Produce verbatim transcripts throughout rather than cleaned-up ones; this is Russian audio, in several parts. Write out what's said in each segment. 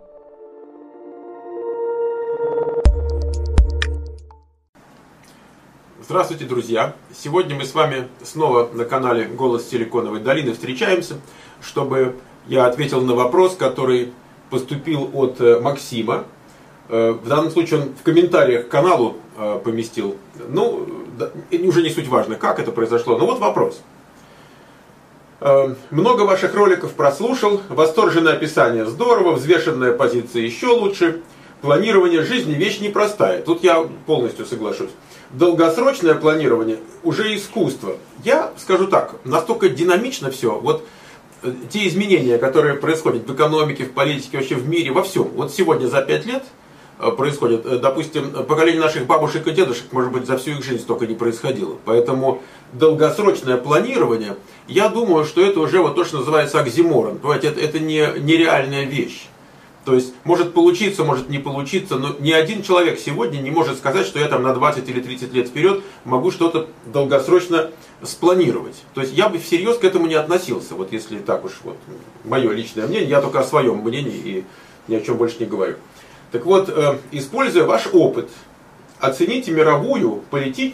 Здравствуйте, друзья! Сегодня мы с вами снова на канале «Голос Силиконовой долины» встречаемся, чтобы я ответил на вопрос, который поступил от Максима. В данном случае он в комментариях к каналу поместил. Ну, уже не суть важно, как это произошло, но вот вопрос. Много ваших роликов прослушал, восторженное описание здорово, взвешенная позиция еще лучше. Планирование жизни вещь непростая. Тут я полностью соглашусь. Долгосрочное планирование уже искусство. Я скажу так, настолько динамично все. Вот те изменения, которые происходят в экономике, в политике, вообще в мире, во всем. Вот сегодня за пять лет происходит, допустим, поколение наших бабушек и дедушек, может быть, за всю их жизнь столько не происходило. Поэтому долгосрочное планирование, я думаю, что это уже вот то, что называется оксиморон. Понимаете, это, это не нереальная вещь. То есть, может получиться, может не получиться, но ни один человек сегодня не может сказать, что я там на двадцать или тридцать лет вперед могу что-то долгосрочно спланировать. То есть, я бы всерьез к этому не относился, вот если так уж, вот, мое личное мнение, я только о своем мнении и ни о чем больше не говорю. Так вот, э, используя ваш опыт, оцените мировую полити-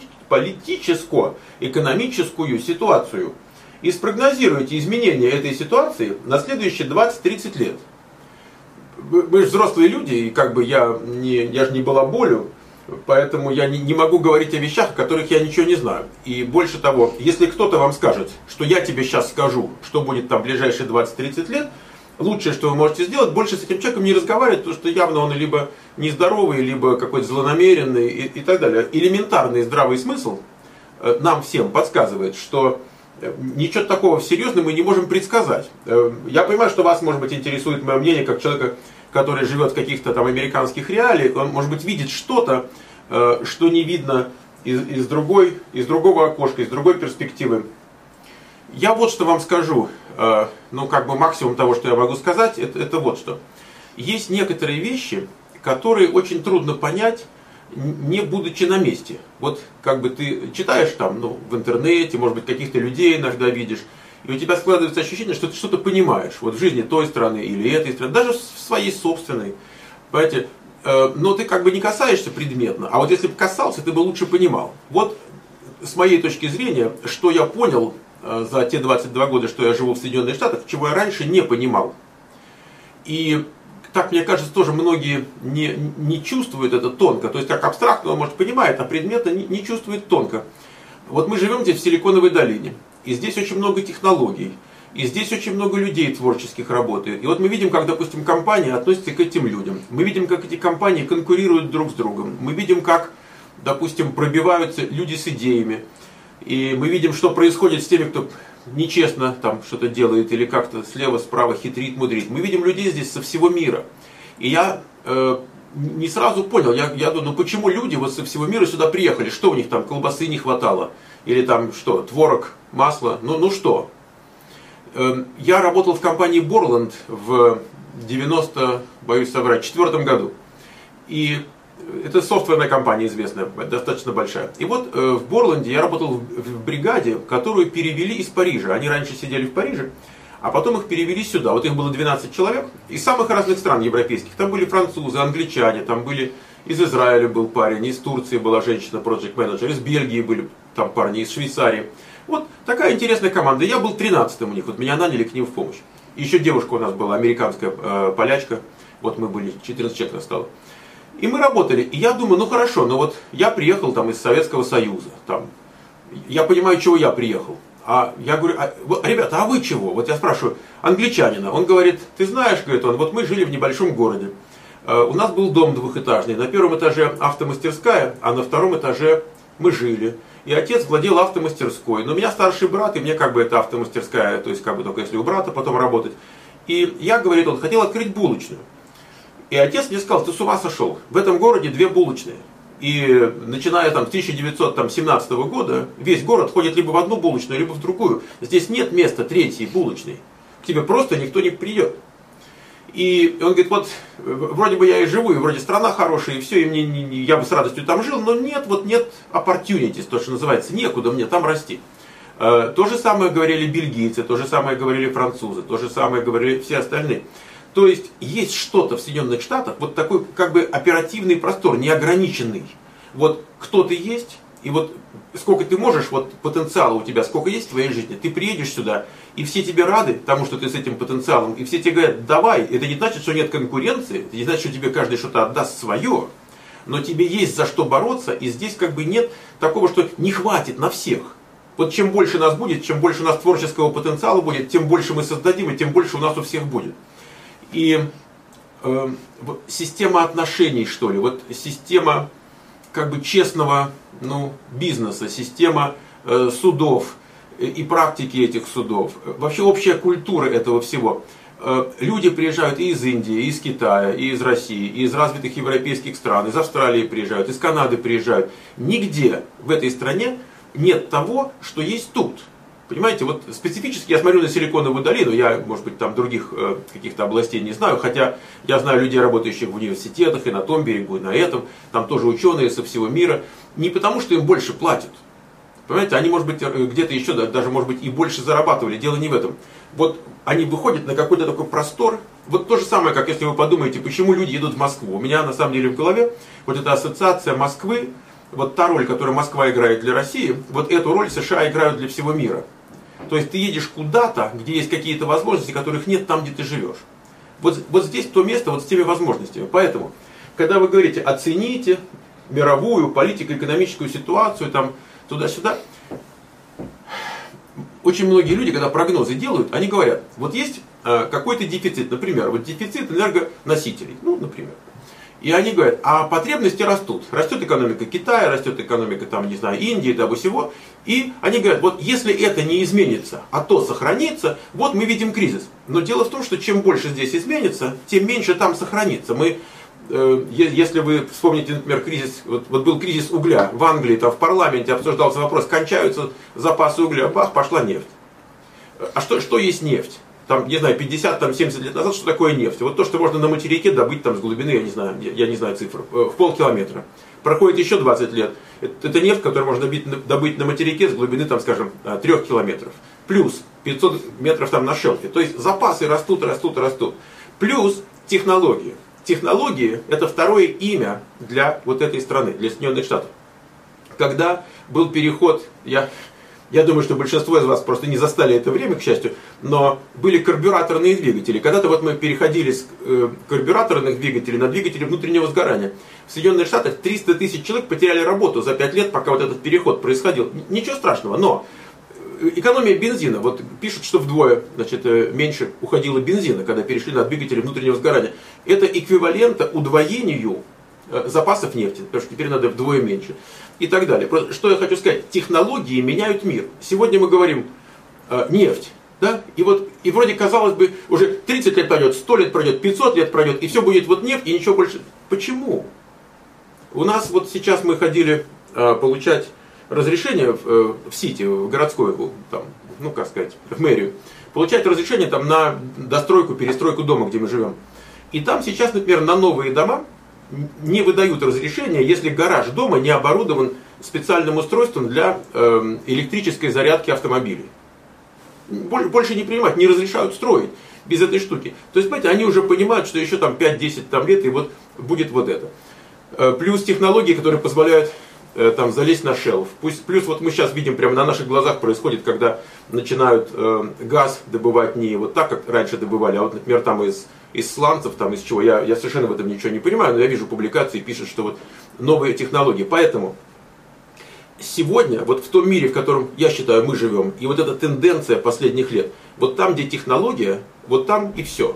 политическо-экономическую ситуацию и спрогнозируйте изменения этой ситуации на следующие двадцать-тридцать лет. Мы же взрослые люди, и как бы я, не, я же не балаболю, поэтому я не, не могу говорить о вещах, о которых я ничего не знаю. И больше того, если кто-то вам скажет, что я тебе сейчас скажу, что будет там в ближайшие двадцать-тридцать лет, лучшее, что вы можете сделать, больше с этим человеком не разговаривать, потому что явно он либо нездоровый, либо какой-то злонамеренный и, и так далее. Элементарный здравый смысл нам всем подсказывает, что ничего такого серьезного мы не можем предсказать. Я понимаю, что вас, может быть, интересует мое мнение, как человека, который живет в каких-то там американских реалиях. Он, может быть, видит что-то, что не видно из, из, другой, из другого окошка, из другой перспективы. Я вот что вам скажу. Ну, как бы максимум того, что я могу сказать, это, это вот что. Есть некоторые вещи, которые очень трудно понять, не будучи на месте. Вот как бы ты читаешь там, ну, в интернете, может быть, каких-то людей иногда видишь, и у тебя складывается ощущение, что ты что-то понимаешь вот в жизни той страны или этой страны, даже в своей собственной. Понимаете? Но ты как бы не касаешься предметно, а вот если бы касался, ты бы лучше понимал. Вот с моей точки зрения, что я понял за те двадцать два года, что я живу в Соединенных Штатах, чего я раньше не понимал. И так, мне кажется, тоже многие не, не чувствуют это тонко. То есть, как абстрактно он, может, понимает, а предметно не, не чувствует тонко. Вот мы живем здесь в Силиконовой долине. И здесь очень много технологий. И здесь очень много людей творческих работает. И вот мы видим, как, допустим, компании относятся к этим людям. Мы видим, как эти компании конкурируют друг с другом. Мы видим, как, допустим, пробиваются люди с идеями. И мы видим, что происходит с теми, кто нечестно там что-то делает или как-то слева-справа хитрит, мудрит. Мы видим людей здесь со всего мира. И я э, не сразу понял, я, я думаю, ну почему люди вот со всего мира сюда приехали? Что у них там, колбасы не хватало? Или там что, творог, масло? Ну, ну что? Э, я работал в компании Borland в девяносто, боюсь соврать, четвертом году. И это софтверная компания известная, достаточно большая. И вот э, в Борланде я работал в, в бригаде, которую перевели из Парижа. Они раньше сидели в Париже, а потом их перевели сюда. Вот их было двенадцать человек из самых разных стран европейских. Там были французы, англичане, там были из Израиля был парень, из Турции была женщина, project manager, из Бельгии были там парни, из Швейцарии. Вот такая интересная команда. Я был тринадцатым у них, вот меня наняли к ним в помощь. Еще девушка у нас была, американская э, полячка. Вот мы были, четырнадцать человек нас стало. И мы работали, и я думаю, ну хорошо, но вот я приехал там из Советского Союза, там, я понимаю, чего я приехал. А я говорю, а, ребята, а вы чего? Вот я спрашиваю англичанина, он говорит, ты знаешь, говорит он, вот мы жили в небольшом городе, у нас был дом двухэтажный, на первом этаже автомастерская, а на втором этаже мы жили. И отец владел автомастерской, но у меня старший брат, и мне как бы это автомастерская, то есть как бы только если у брата потом работать. И я, говорит, он хотел открыть булочную. И отец мне сказал, ты с ума сошел, в этом городе две булочные. И начиная там, с тысяча девятьсот семнадцатого года, весь город ходит либо в одну булочную, либо в другую. Здесь нет места третьей булочной. К тебе просто никто не придет. И он говорит, вот вроде бы я и живу, и вроде страна хорошая, и все, и мне, не, не, я бы с радостью там жил, но нет, вот нет opportunities, то, что называется, некуда мне там расти. То же самое говорили бельгийцы, то же самое говорили французы, то же самое говорили все остальные. То есть есть что-то в Соединенных Штатах, вот такой как бы оперативный простор, неограниченный. Вот кто ты есть, и вот сколько ты можешь, вот потенциала у тебя, сколько есть в твоей жизни, ты приедешь сюда, и все тебе рады тому, что ты с этим потенциалом, и все тебе говорят, давай, это не значит, что нет конкуренции, это не значит, что тебе каждый что-то отдаст свое, но тебе есть за что бороться, и здесь как бы нет такого, что не хватит на всех. Вот чем больше нас будет, чем больше у нас творческого потенциала будет, тем больше мы создадим, и тем больше у нас у всех будет. И э, вот система отношений, что ли, вот система как бы честного, ну, бизнеса, система э, судов и практики этих судов, вообще общая культура этого всего. Э, люди приезжают и из Индии, и из Китая, и из России, и из развитых европейских стран, из Австралии приезжают, из Канады приезжают. Нигде в этой стране нет того, что есть тут. Понимаете, вот специфически я смотрю на Силиконовую долину, я, может быть, там других э, каких-то областей не знаю, хотя я знаю людей, работающих в университетах, и на том берегу, и на этом, там тоже ученые со всего мира, не потому, что им больше платят. Понимаете, они, может быть, где-то еще даже, может быть, и больше зарабатывали, дело не в этом. Вот они выходят на какой-то такой простор, вот то же самое, как если вы подумаете, почему люди едут в Москву. У меня, на самом деле, в голове вот эта ассоциация Москвы, вот та роль, которую Москва играет для России, вот эту роль США играют для всего мира. То есть ты едешь куда-то, где есть какие-то возможности, которых нет там, где ты живешь. Вот, вот здесь то место вот с теми возможностями. Поэтому, когда вы говорите, оцените мировую политико-экономическую ситуацию, там, туда-сюда, очень многие люди, когда прогнозы делают, они говорят, вот есть э, какой-то дефицит, например, вот дефицит энергоносителей, ну, например. И они говорят, а потребности растут. Растет экономика Китая, растет экономика, там, не знаю, Индии, того всего. И они говорят, вот если это не изменится, а то сохранится, вот мы видим кризис. Но дело в том, что чем больше здесь изменится, тем меньше там сохранится. Мы, э, если вы вспомните, например, кризис, вот, вот был кризис угля в Англии, там в парламенте обсуждался вопрос, кончаются запасы угля, бах, пошла нефть. А что, что есть нефть? Там, не знаю, пятьдесят-семьдесят лет назад, что такое нефть? Вот то, что можно на материке добыть там с глубины, я не знаю, я не знаю цифр, в полкилометра. Проходит еще двадцать лет. Это нефть, которую можно добыть, добыть на материке с глубины, там, скажем, трех километров. Плюс пятьсот метров там на шелфе. То есть запасы растут, растут, растут. Плюс технологии. Технологии – это второе имя для вот этой страны, для Соединенных Штатов. Когда был переход, я... Я думаю, что большинство из вас просто не застали это время, к счастью, но были карбюраторные двигатели. Когда-то вот мы переходили с э, карбюраторных двигателей на двигатели внутреннего сгорания. В Соединенных Штатах триста тысяч человек потеряли работу за пять лет, пока вот этот переход происходил. Ничего страшного, но экономия бензина, вот пишут, что вдвое, значит, меньше уходило бензина, когда перешли на двигатели внутреннего сгорания. Это эквивалентно удвоению запасов нефти, потому что теперь надо вдвое меньше. И так далее. Что я хочу сказать? Технологии меняют мир. Сегодня мы говорим э, нефть. Да? И вот, и вроде казалось бы, уже тридцать лет пройдет, сто лет пройдет, пятьсот лет пройдет, и все будет вот нефть, и ничего больше. Почему? У нас вот сейчас мы ходили э, получать разрешение в, э, в Сити, в городскую, там, ну как сказать, в мэрию. Получать разрешение там на достройку, перестройку дома, где мы живем. И там сейчас, например, на новые дома не выдают разрешения, если гараж дома не оборудован специальным устройством для э, электрической зарядки автомобилей. Больше не принимают, не разрешают строить без этой штуки. То есть, понимаете, они уже понимают, что еще там пять-десять там, лет и вот будет вот это. Э, плюс технологии, которые позволяют э, там, залезть на шелф. Пусть, плюс вот мы сейчас видим, прямо на наших глазах происходит, когда начинают э, газ добывать не вот так, как раньше добывали, а вот, например, там из из сланцев, там, из чего, я, я совершенно в этом ничего не понимаю, но я вижу публикации, пишут, что вот новые технологии. Поэтому сегодня, вот в том мире, в котором, я считаю, мы живем, и вот эта тенденция последних лет, вот там, где технология, вот там и все.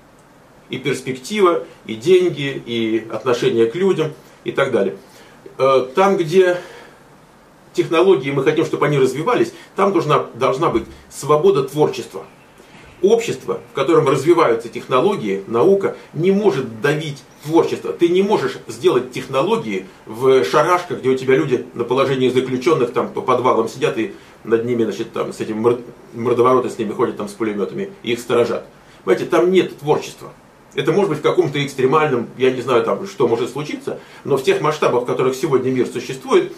И перспектива, и деньги, и отношение к людям, и так далее. Там, где технологии, мы хотим, чтобы они развивались, там должна, должна быть свобода творчества. Общество, в котором развиваются технологии, наука, не может давить творчество. Ты не можешь сделать технологии в шарашках, где у тебя люди на положении заключенных там по подвалам сидят и над ними, значит, там с этим мордовороты с ними ходят там с пулеметами и их сторожат. Понимаете, там нет творчества. Это может быть в каком-то экстремальном, я не знаю, там, что может случиться, но в тех масштабах, в которых сегодня мир существует,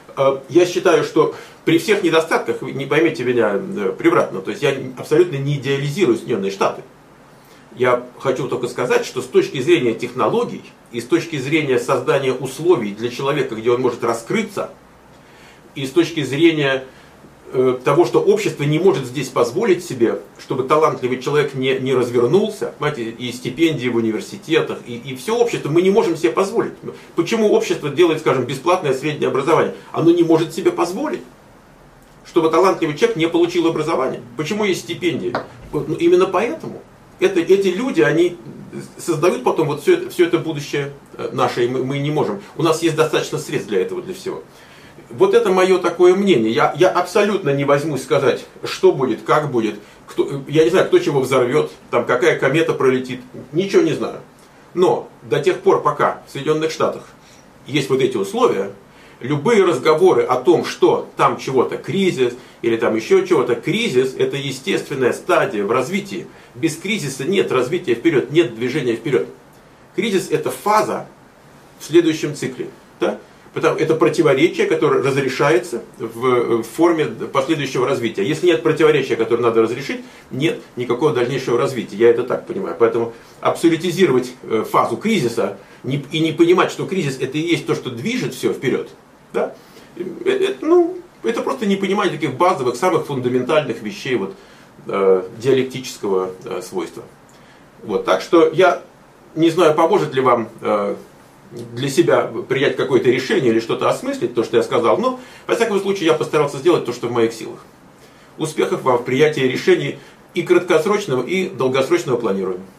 я считаю, что при всех недостатках, не поймите меня превратно, то есть я абсолютно не идеализирую Соединенные Штаты. Я хочу только сказать, что с точки зрения технологий и с точки зрения создания условий для человека, где он может раскрыться, и с точки зрения э, того, что общество не может здесь позволить себе, чтобы талантливый человек не, не развернулся, понимаете, и стипендии в университетах, и, и все общество, мы не можем себе позволить. Почему общество делает, скажем, бесплатное среднее образование? Оно не может себе позволить, чтобы талантливый человек не получил образование. Почему есть стипендии? Вот, ну, именно поэтому. Это, эти люди, они создают потом вот все это, все это будущее наше, и мы, мы не можем. У нас есть достаточно средств для этого, для всего. Вот это мое такое мнение. Я, я абсолютно не возьмусь сказать, что будет, как будет. Кто, я не знаю, кто чего взорвет, там, какая комета пролетит. Ничего не знаю. Но до тех пор, пока в Соединенных Штатах есть вот эти условия, любые разговоры о том, что там чего-то кризис или там еще чего-то, кризис — это естественная стадия в развитии. Без кризиса нет развития вперед, нет движения вперед. Кризис — это фаза в следующем цикле. Да? Потому, это противоречие, которое разрешается в, в форме последующего развития. Если нет противоречия, которое надо разрешить, нет никакого дальнейшего развития. Я это так понимаю. Поэтому абсолютизировать фазу кризиса не, и не понимать, что кризис — это и есть то, что движет все вперед, да? это, ну, это просто не понимание таких базовых, самых фундаментальных вещей вот, э, диалектического э, свойства. Вот, так что я не знаю, поможет ли вам э, для себя принять какое-то решение или что-то осмыслить, то, что я сказал, но, во всяком случае, я постарался сделать то, что в моих силах. Успехов вам в принятии решений и краткосрочного, и долгосрочного планирования.